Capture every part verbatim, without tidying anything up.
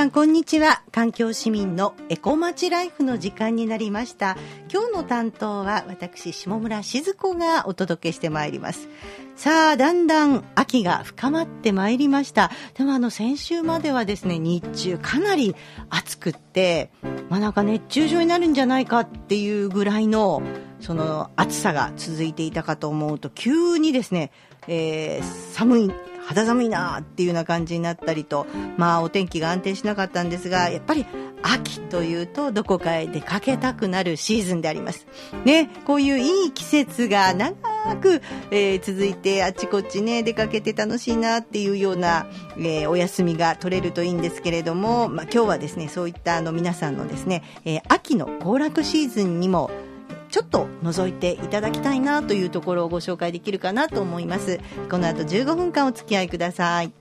んこんにちは。環境市民のエコまちライフの時間になりました。今日の担当は私下村静子がお届けしてまいります。さあだんだん秋が深まってまいりました。でもあの先週まではですね、日中かなり暑くって、まあ、なんか熱中症になるんじゃないかっていうぐらいのその暑さが続いていたかと思うと、急にですね、えー、寒い肌寒いなっていうような感じになったりと、まあお天気が安定しなかったんですが、やっぱり秋というとどこかへ出かけたくなるシーズンでありますね。こういういい季節が長く、えー、続いてあっちこっちね出かけて楽しいなっていうような、えー、お休みが取れるといいんですけれども、まあ、今日はですねそういったあの皆さんのですね、えー、秋の行楽シーズンにもちょっと覗いていただきたいなというところをご紹介できるかなと思います。この後じゅうごふんかんお付き合いください。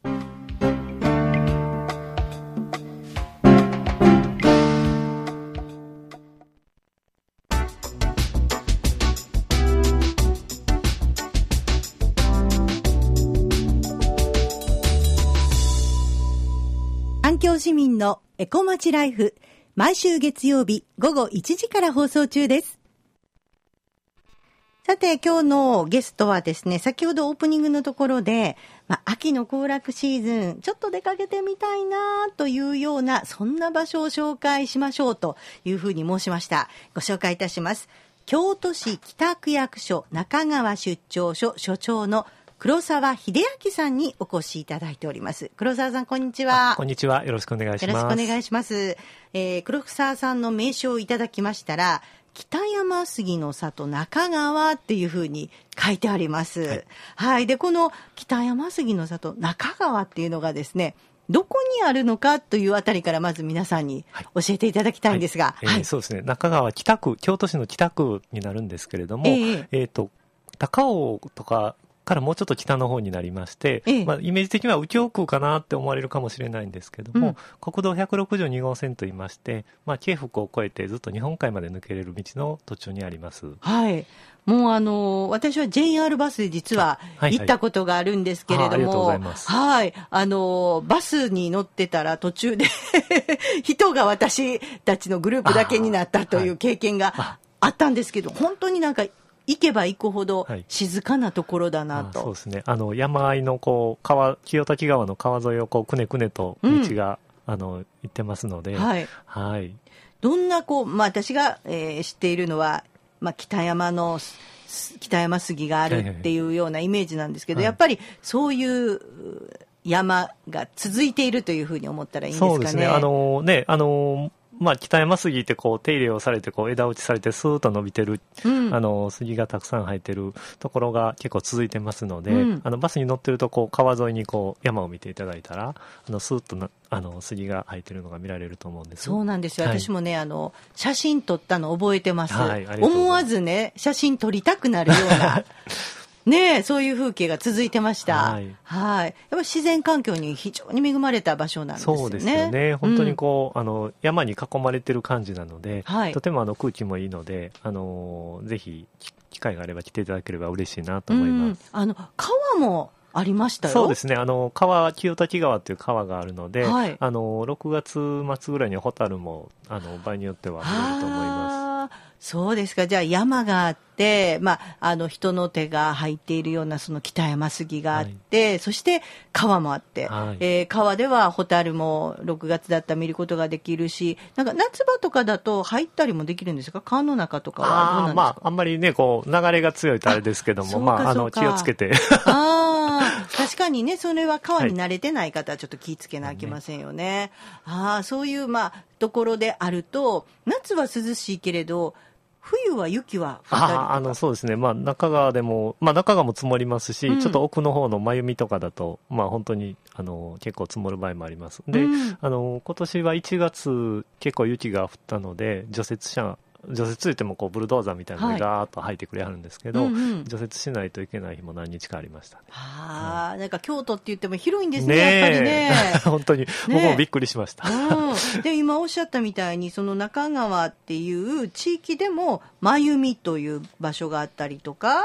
環境市民のエコまちライフ、毎週月曜日午後いちじから放送中です。さて今日のゲストはですね、先ほどオープニングのところで、まあ、秋の行楽シーズンちょっと出かけてみたいなというようなそんな場所を紹介しましょうというふうに申しました。ご紹介いたします。京都市北区役所中川出張所所長の黒沢秀明さんにお越しいただいております。黒沢さんこんにちは。 こんにちは、よろしくお願いします。 よろしくお願いします。えー、黒沢さんの名称をいただきましたら、北山杉の里中川っていうふうに書いてあります。はい、はい。でこの北山杉の里中川っていうのがですね、どこにあるのかというあたりからまず皆さんに教えていただきたいんですが、 はいはいえー、そうですね、中川北区、京都市の北区になるんですけれども、えーえー、と高尾とかからもうちょっと北の方になりまして、ええまあ、イメージ的には右京区かなって思われるかもしれないんですけども、うん、国道ひゃくろくじゅうに号線といいまして、まあ、京福を越えてずっと日本海まで抜けれる道の途中にあります。 はい、もうあの私は ジェイアール バスで実は行ったことがあるんですけれども、 あ、ありがとうございます。 はい、あのバスに乗ってたら途中で人が私たちのグループだけになったという経験があったんですけど、本当になんか行けば行くほど静かなところだなと、 はい、そうですね、あの山あいのこう川清滝川の川沿いをこうくねくねと道が、うん、あの行ってますので、 はいはい、どんなこう、まあ、私が、えー、知っているのは、まあ、北山の北山杉があるっていうようなイメージなんですけど、はいはいはい、やっぱりそういう山が続いているというふうに思ったらいいんですかね。 そうですね、あのね、あのまあ、北山杉ってこう手入れをされてこう枝打ちされてスーッと伸びてる、うん、あの杉がたくさん生えてるところが結構続いてますので、うん、あのバスに乗ってるとこう川沿いにこう山を見ていただいたらあのスーッとなあの杉が生えてるのが見られると思うんです。 そうなんですよ、はい、私もねあの写真撮ったの覚えてます、はい、思わずね写真撮りたくなるようなねえ、そういう風景が続いてました。はい。はい。やっぱり自然環境に非常に恵まれた場所なんですね。 そうですよね。本当にこう、うん、あの山に囲まれてる感じなので、はい、とてもあの空気もいいので、あのぜひ機会があれば来ていただければ嬉しいなと思います。 うん、あの川もありましたよ。 そうですね。あの川清滝川という川があるので、はい、あのろくがつ末ぐらいにホタルもあの場合によっては見れると思います。 そうですか。じゃあ山があって、まあ、あの人の手が入っているようなその北山杉があって、はい、そして川もあって、はいえー、川ではホタルもろくがつだったら見ることができるし、なんか夏場とかだと入ったりもできるんですか？川の中とかはどうなんですか？ あ、まあ、あんまりねこう流れが強いとあれですけども、まあ、あの気をつけてあ確かにね、それは川に慣れてない方はちょっと気をつけなきゃいけませんよね。はい、あそういうまあところであると、夏は涼しいけれど冬は雪は降ったりとか。 ああのそうですね、まあ、中川でも、まあ、中川も積もりますし、うん、ちょっと奥の方の真由美とかだと、まあ、本当にあの結構積もる場合もありますで、うん、あの今年はいちがつ結構雪が降ったので除雪車除雪といってもこうブルドーザーみたいなのがガーッと入ってくれはるんですけど、はいうんうん、除雪しないといけない日も何日かありましたね。 あ、はい、なんか京都って言っても広いんですね、ねやっぱりね本当に、ね、僕もびっくりしました、 うん、で今おっしゃったみたいにその中川っていう地域でも真由美という場所があったりとか、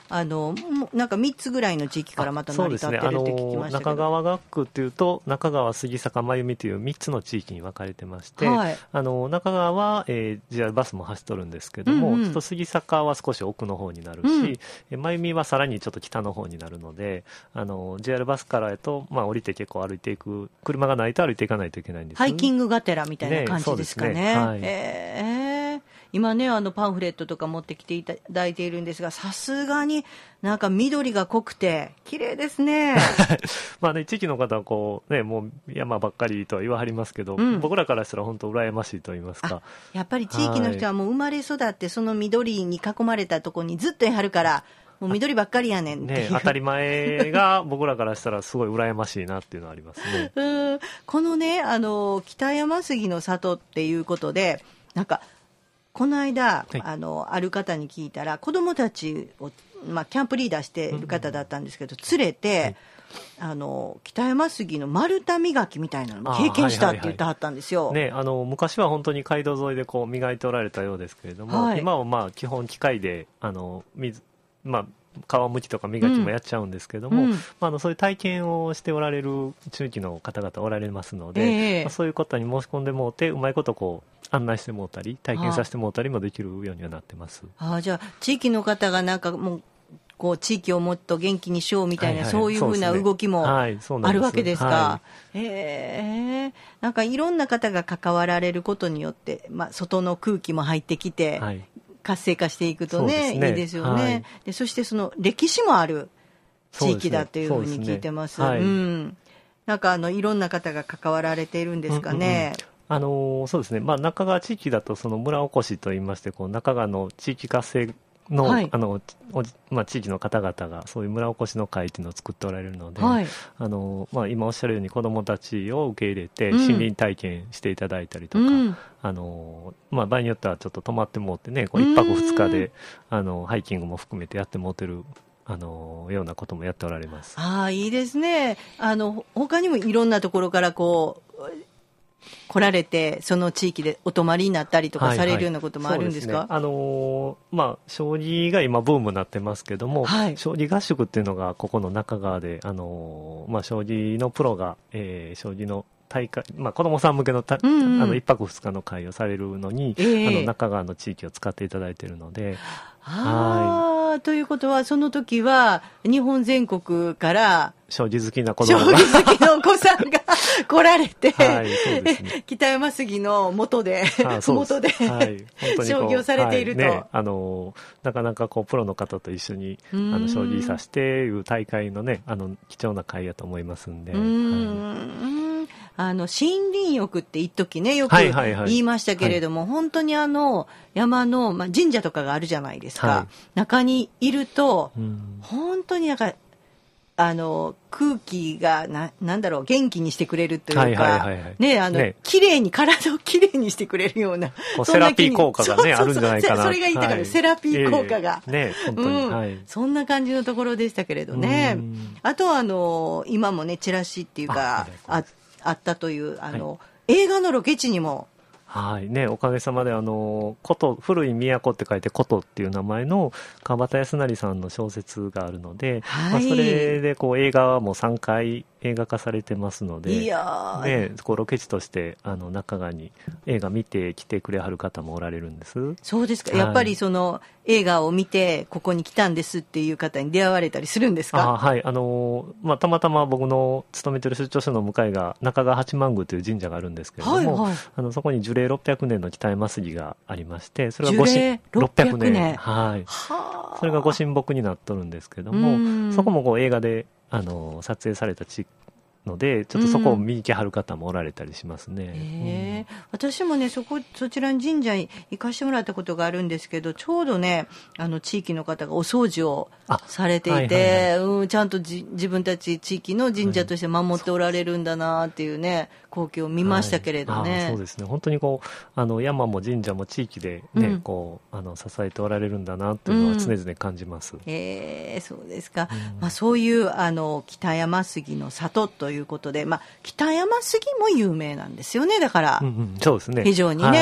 あのなんかみっつぐらいの地域からまた成り立ってるって聞きましたけど、 そうですね、あの中川学区っていうと中川、杉坂、真由美というみっつの地域に分かれてまして、はい、あの中川は、えー、ジェイアール バスも走っとるんですけども、うんうん、ちょっと杉坂は少し奥の方になるし、うん、真由美はさらにちょっと北の方になるので、あの ジェイアール バスからやと、まあ、降りて結構歩いていく、車がないと歩いていかないといけないんです、ね、 ハイキングがてらみたいな感じですかね。 ね、はい、 えー、今ねあのパンフレットとか持ってきていただいているんですが、さすがになんか緑が濃くて綺麗ですね。 まあね、地域の方はこう、ね、もう山ばっかりとは言わはりますけど、うん、僕らからしたら本当羨ましいと言いますか。 やっぱり地域の人はもう生まれ育ってその緑に囲まれたところにずっといはるからもう緑ばっかりやねんっていう、 ね、当たり前が僕らからしたらすごい羨ましいなっていうのはありますね。 うん、このねあの北山杉の里っていうことでなんかこの間、はい、あのある方に聞いたら子どもたちを、まあ、キャンプリーダーしている方だったんですけど、うん、連れて、はい、あの北山杉の丸太磨きみたいなのも経験したって言ってはったんですよ。 はいはいはい、ね、あの昔は本当に街道沿いでこう磨いておられたようですけれども、はい、今はまあ基本機械であの水、まあ、皮むきとか磨きもやっちゃうんですけども、うんまあ、あのそういう体験をしておられる地域の方々おられますので、えーまあ、そういう方に申し込んでもうてうまいことこう案内してもうたり体験させてもうたりもできるようにはなってます。 ああ、じゃあ地域の方がなんかもうこう地域をもっと元気にしようみたいな、はいはい、そういうふうな動きもあるわけですか。はい、へえ、なんかいろんな方が関わられることによって、まあ、外の空気も入ってきて、はい、活性化していくと ね, ねいいですよね。はい、でそしてその歴史もある地域だというふうに聞いてます。うん、なんかあのいろんな方が関わられているんですかね。うんうんうん、 あのそうですね、まあ、中川地域だとその村おこしといいましてこう中川の地域活性の、はい、あのまあ、地域の方々がそういう村おこしの会っていうのを作っておられるので、はい、あのまあ、今おっしゃるように子どもたちを受け入れて森林体験していただいたりとか、うん、あのまあ、場合によってはちょっと泊まってもってねこういっぱくふつかであのハイキングも含めてやってもってるあのようなこともやっておられます。 ああ、いいですね。あの他にもいろんなところからこう来られてその地域でお泊まりになったりとかされるようなこともあるんですか？ あのーまあ、将棋が今ブームになってますけども、はい、将棋合宿っていうのがここの中川で、あのーまあ、将棋のプロが、えー、将棋の大会、まあ、子どもさん向けのた、うんうん、あのいっぱくふつかの会をされるのに、えー、あの中川の地域を使っていただいているので、 あ、はい、ということはその時は日本全国から将棋好きな子供が将棋好きのお子さんが来られて、 はい、そうですね、 北山杉の元で元で、はい、本当に将棋をされていると、 はいね、あのなかなかこうプロの方と一緒にあの将棋指していう大会のねあの貴重な会やと思いますんで、うーん、 はい、あの森林浴って一時ねよく言いましたけれども、はいはいはい、本当にあの山の、まあ、神社とかがあるじゃないですか、はい、中にいると本当になんかあの空気がな、なんだろう、元気にしてくれるというか、はいはいはいはい、ね、あの、ね、綺麗に、体を綺麗にしてくれるような、 セラピー効果がね、 そうそうそう、 あるんじゃないかな。 それが言いたかった、はい、セラピー効果が。 えー、ね、本当に、うん、はい。 そんな感じのところでしたけれどね。あとは、あの、今もね、チラシっていうか、あ、あ、あったという、あの、はい、映画のロケ地にも、 はいね、おかげさまであの古古い都って書いて古都っていう名前の川端康成さんの小説があるので、はい、まあ、それでこう映画はもうさんかい映画化されてますので、いや、ね、こうロケ地としてあの中川に映画見て来てくれはる方もおられるんです。 そうですか、はい、やっぱりその映画を見てここに来たんですっていう方に出会われたりするんですか？ あ、はい、あのまあ、たまたま僕の勤めてる出張所の向かいが中川八幡宮という神社があるんですけれども、はいはい、あのそこに樹齢ろっぴゃくねんの北山杉がありまして、それがご神ろっぴゃくねん、はい、はそれがご神木になっとるんですけども、そこもこう映画であの撮影された地のでちょっとそこを見に来はる方もおられたりしますね。うん、 えー、私もねそこそちらに神社に行かしてもらったことがあるんですけど、ちょうどねあの地域の方がお掃除をされていて、はいはいはい、うん、ちゃんとじ自分たち地域の神社として守っておられるんだなっていうね、光景を見ましたけれどね。 はい、あ、そうですね、本当にこうあの山も神社も地域で、ね、うん、こうあの支えておられるんだなっていうのは常々感じます。うん、 えー、そうですか。うん、まあ、そういうあの北山杉の里ということで、まあ、北山杉も有名なんですよね。だから、うんうん、 そうですね、 非常にね、はい、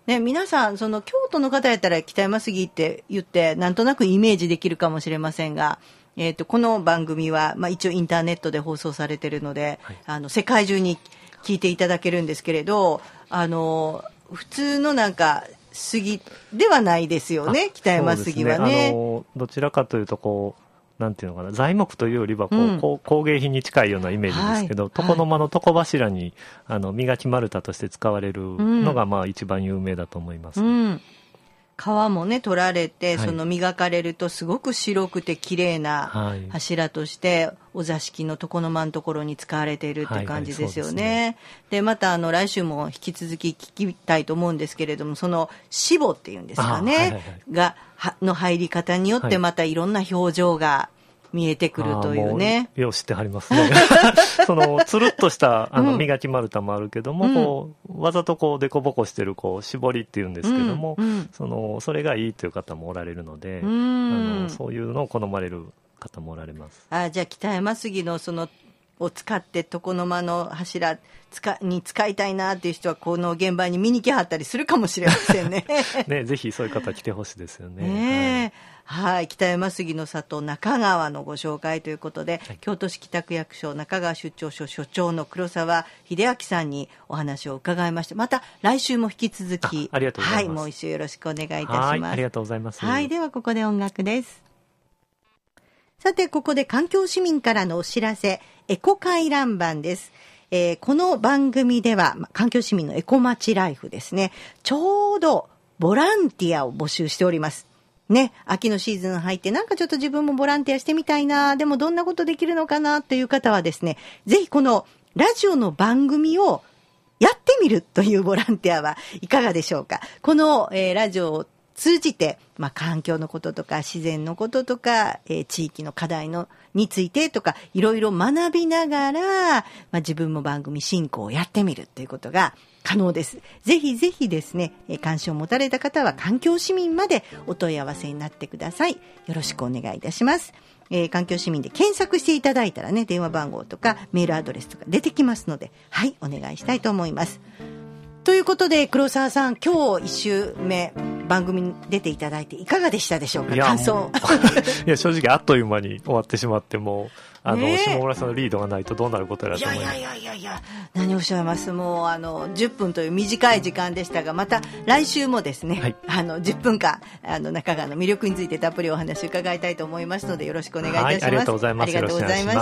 ね、皆さんその京都の方やったら北山杉って言ってなんとなくイメージできるかもしれませんが、えーと、この番組は、まあ、一応インターネットで放送されているので、はい、あの世界中に聞いていただけるんですけれど、あの普通のなんか杉ではないですよね、北山杉は ね, ねあのどちらかというとこうなんていうのかな、材木というよりはこう、うん、こう工芸品に近いようなイメージですけど、はい、床の間の床柱にあの磨き丸太として使われるのが、まあ、一番有名だと思います、うん、 皮もね取られて、はい、その磨かれるとすごく白くて綺麗な柱として、はい、お座敷の床の間のところに使われているって感じですよね。はいはい、で, でまたあの来週も引き続き聞きたいと思うんですけれども、その脂肪っていうんですかね、はいはいはい、がの入り方によってまたいろんな表情が見えてくるというね。 よう知ってはりますね。そのつるっとしたあの磨き丸太もあるけども、うん、こうわざとこうデコボコしてるこう絞りっていうんですけども、うんうん、そのそれがいいという方もおられるので、うん、あのそういうのを好まれる方もおられます。 あ、じゃあ北山杉のそのを使って床の間の柱使に使いたいなっていう人はこの現場に見に来はったりするかもしれませんね。 ね、ぜひそういう方来てほしいですよね。 ね、はいはい、北山杉の里中川のご紹介ということで、はい、京都市北区役所中川出張所所長の黒沢秀明さんにお話を伺いました。また来週も引き続きあ, ありがとうございます、 はい、もう一週よろしくお願いいたします。 はい、ありがとうございます。 はい、ではここで音楽です。さてここで環境市民からのお知らせ、エコ回覧板です。えー、この番組では環境市民のエコまちライフですね、ちょうどボランティアを募集しておりますね。秋のシーズン入ってなんかちょっと自分もボランティアしてみたいな、でもどんなことできるのかなという方はですね、ぜひこのラジオの番組をやってみるというボランティアはいかがでしょうか。この、えー、ラジオを通じて、まあ、環境のこととか自然のこととか、えー、地域の課題のについてとかいろいろ学びながら、まあ、自分も番組進行をやってみるということが可能です。ぜひぜひですね、えー、関心を持たれた方は環境市民までお問い合わせになってください。よろしくお願いいたします。えー、環境市民で検索していただいたらね、電話番号とかメールアドレスとか出てきますので、はい、お願いしたいと思います。ということで黒沢さん、今日いち週目番組に出ていただいていかがでしたでしょうか。感想。 いや正直あっという間に終わってしまって、もうあの、ね、下村さんのリードがないとどうなることやと思います。 いやいやいやいや、何をおっしゃいます。もうあのじゅっぷんという短い時間でしたが、また来週もですね、はい、あのじゅっぷんかんあの中川の魅力についてたっぷりお話を伺いたいと思いますので、よろしくお願いいたします。はい、 ありがとうございます。 ありがとうございました。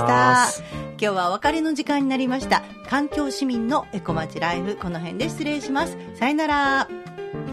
今日はお別れの時間になりました。環境市民のエコまちライフ、この辺で失礼します。さよなら。